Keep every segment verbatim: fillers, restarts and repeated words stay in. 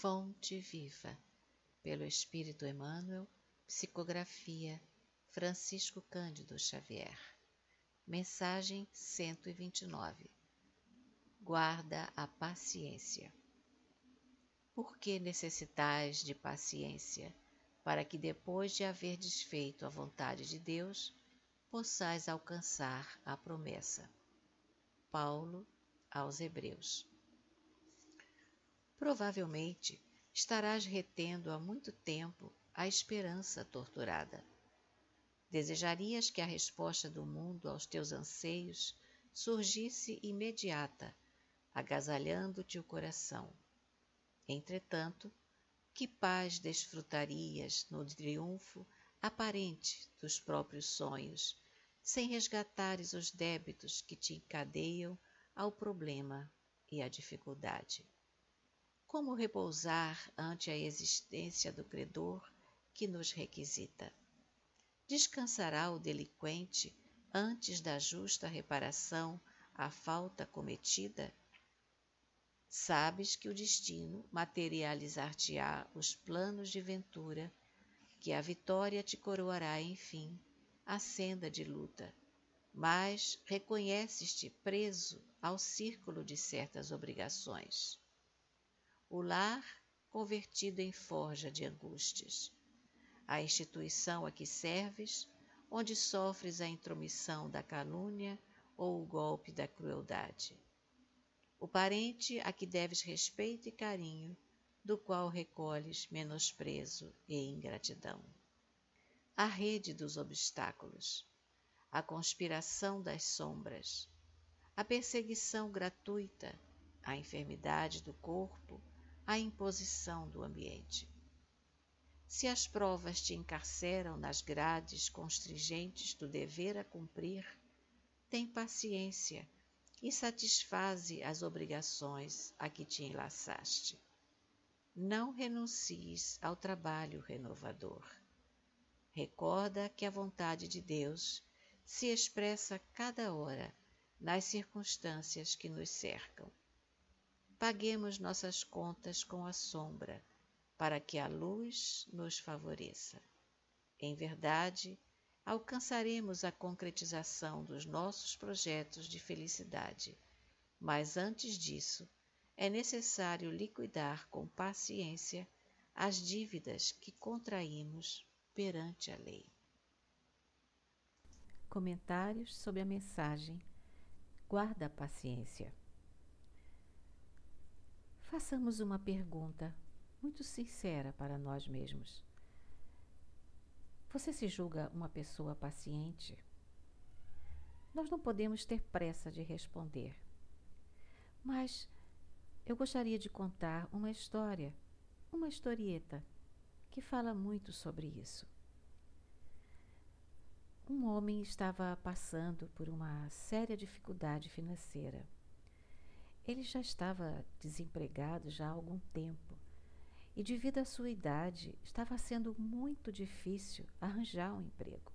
Fonte Viva, pelo Espírito Emmanuel, psicografia Francisco Cândido Xavier. Mensagem cento e vinte e nove. Guarda a paciência. Por que necessitais de paciência, para que depois de haver desfeito a vontade de Deus, possais alcançar a promessa? Paulo aos Hebreus. Provavelmente estarás retendo há muito tempo a esperança torturada. Desejarias que a resposta do mundo aos teus anseios surgisse imediata, agasalhando-te o coração. Entretanto, que paz desfrutarias no triunfo aparente dos próprios sonhos, sem resgatares os débitos que te encadeiam ao problema e à dificuldade? Como repousar ante a existência do credor que nos requisita? Descansará o delinquente antes da justa reparação à falta cometida? Sabes que o destino materializar-te-á os planos de ventura, que a vitória te coroará, enfim, a senda de luta, mas reconheces-te preso ao círculo de certas obrigações. O lar convertido em forja de angústias, a instituição a que serves, onde sofres a intromissão da calúnia ou o golpe da crueldade, o parente a que deves respeito e carinho, do qual recolhes menosprezo e ingratidão, a rede dos obstáculos, a conspiração das sombras, a perseguição gratuita, a enfermidade do corpo, a imposição do ambiente. Se as provas te encarceram nas grades constringentes do dever a cumprir, tem paciência e satisfaze as obrigações a que te enlaçaste. Não renuncies ao trabalho renovador. Recorda que a vontade de Deus se expressa cada hora nas circunstâncias que nos cercam. Paguemos nossas contas com a sombra, para que a luz nos favoreça. Em verdade, alcançaremos a concretização dos nossos projetos de felicidade, mas antes disso, é necessário liquidar com paciência as dívidas que contraímos perante a lei. Comentários sobre a mensagem Guarda a paciência. Façamos uma pergunta muito sincera para nós mesmos. Você se julga uma pessoa paciente? Nós não podemos ter pressa de responder. Mas eu gostaria de contar uma história, uma historieta, que fala muito sobre isso. Um homem estava passando por uma séria dificuldade financeira. Ele já estava desempregado já há algum tempo e, devido à sua idade, estava sendo muito difícil arranjar um emprego.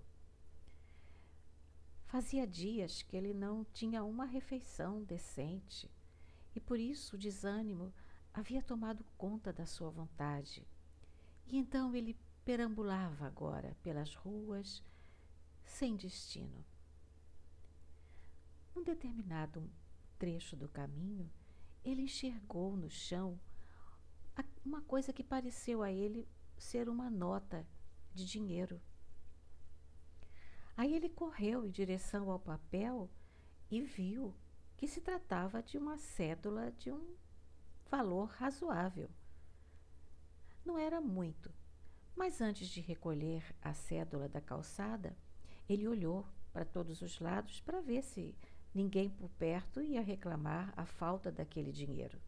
Fazia dias que ele não tinha uma refeição decente e, por isso, o desânimo havia tomado conta da sua vontade. E então ele perambulava agora pelas ruas, sem destino. Num determinado trecho do caminho, ele enxergou no chão uma coisa que pareceu a ele ser uma nota de dinheiro. Aí ele correu em direção ao papel e viu que se tratava de uma cédula de um valor razoável. Não era muito, mas antes de recolher a cédula da calçada, ele olhou para todos os lados para ver se ninguém por perto ia reclamar a falta daquele dinheiro.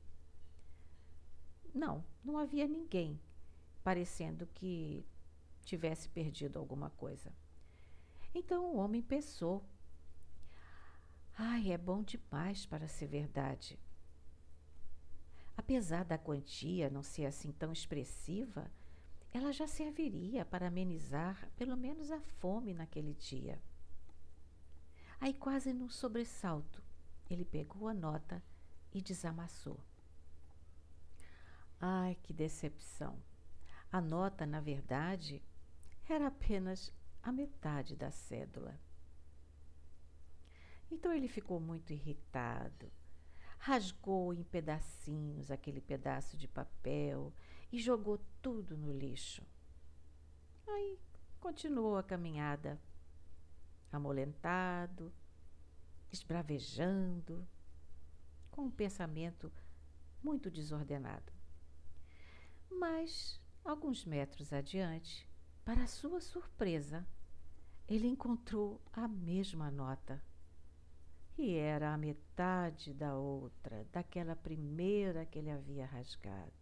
Não, não havia ninguém, parecendo que tivesse perdido alguma coisa. Então o homem pensou: ai, é bom demais para ser verdade. Apesar da quantia não ser assim tão expressiva, ela já serviria para amenizar pelo menos a fome naquele dia. Aí, quase num sobressalto, ele pegou a nota e desamassou. Ai, Ai, que decepção! A nota, na verdade, era apenas a metade da cédula. Então ele ficou muito irritado, rasgou em pedacinhos aquele pedaço de papel e jogou tudo no lixo. Aí continuou a caminhada, amolentado, esbravejando, com um pensamento muito desordenado. Mas, alguns metros adiante, para sua surpresa, ele encontrou a mesma nota. E era a metade da outra, daquela primeira que ele havia rasgado.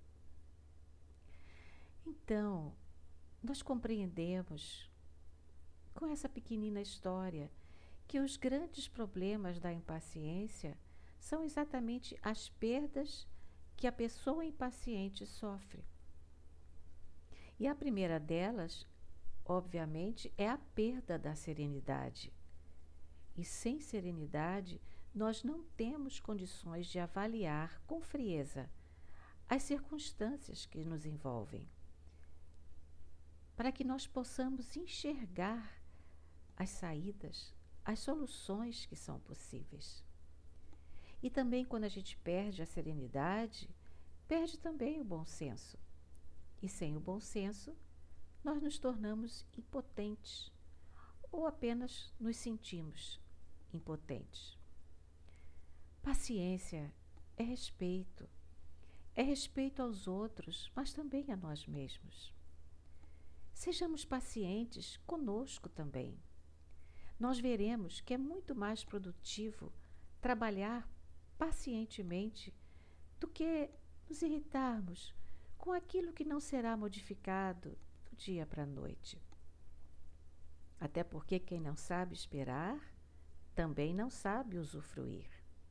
Então, nós compreendemos, com essa pequenina história, que os grandes problemas da impaciência são exatamente as perdas que a pessoa impaciente sofre. E a primeira delas, obviamente, é a perda da serenidade. E sem serenidade, nós não temos condições de avaliar com frieza as circunstâncias que nos envolvem, para que nós possamos enxergar as saídas, as soluções que são possíveis. E também, quando a gente perde a serenidade, perde também o bom senso. E sem o bom senso, nós nos tornamos impotentes ou apenas nos sentimos impotentes. Paciência é respeito. É respeito aos outros, mas também a nós mesmos. Sejamos pacientes conosco também. Nós veremos que é muito mais produtivo trabalhar pacientemente do que nos irritarmos com aquilo que não será modificado do dia para a noite. Até porque quem não sabe esperar, também não sabe usufruir.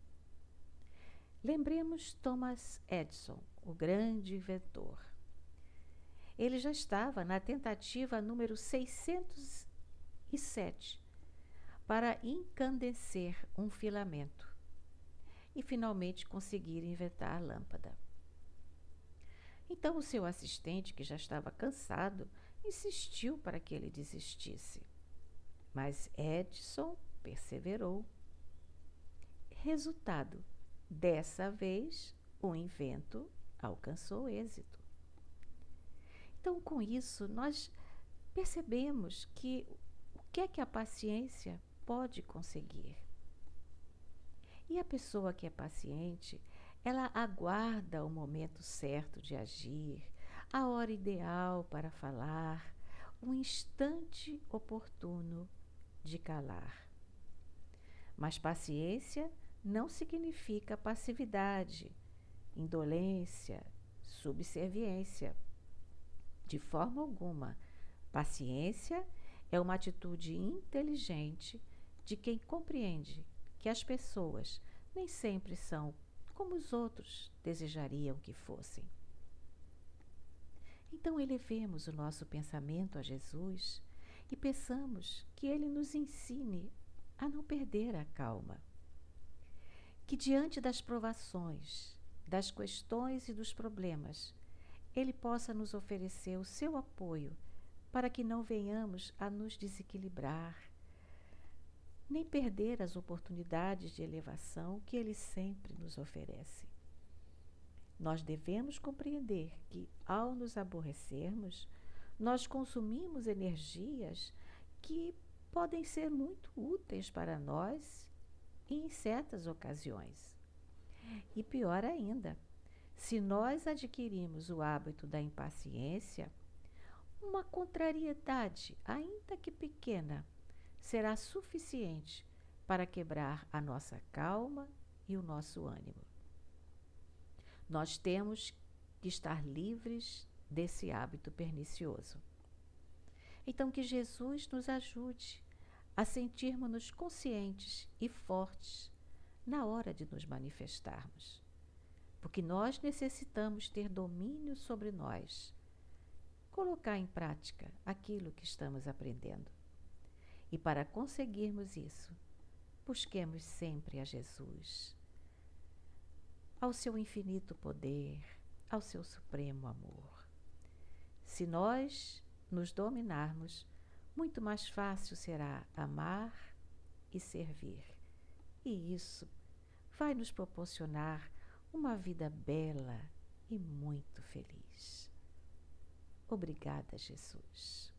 Lembremos Thomas Edison, o grande inventor. Ele já estava na tentativa número seiscentos e sete para encandecer um filamento e finalmente conseguir inventar a lâmpada. Então o seu assistente, que já estava cansado, insistiu para que ele desistisse. Mas Edison perseverou. Resultado: dessa vez o invento alcançou êxito. Então, com isso, nós percebemos que o que é que a paciência pode conseguir. E a pessoa que é paciente, ela aguarda o momento certo de agir, a hora ideal para falar, o instante oportuno de calar. Mas paciência não significa passividade, indolência, subserviência. De forma alguma, paciência é uma atitude inteligente de quem compreende que as pessoas nem sempre são como os outros desejariam que fossem. Então elevemos o nosso pensamento a Jesus e peçamos que Ele nos ensine a não perder a calma. Que diante das provações, das questões e dos problemas, Ele possa nos oferecer o seu apoio para que não venhamos a nos desequilibrar, nem perder as oportunidades de elevação que Ele sempre nos oferece. Nós devemos compreender que, ao nos aborrecermos, nós consumimos energias que podem ser muito úteis para nós em certas ocasiões. E pior ainda, se nós adquirimos o hábito da impaciência, uma contrariedade, ainda que pequena, será suficiente para quebrar a nossa calma e o nosso ânimo. Nós temos que estar livres desse hábito pernicioso. Então, que Jesus nos ajude a sentirmos-nos conscientes e fortes na hora de nos manifestarmos, porque nós necessitamos ter domínio sobre nós, colocar em prática aquilo que estamos aprendendo. E para conseguirmos isso, busquemos sempre a Jesus, ao seu infinito poder, ao seu supremo amor. Se nós nos dominarmos, muito mais fácil será amar e servir. E isso vai nos proporcionar uma vida bela e muito feliz. Obrigada, Jesus.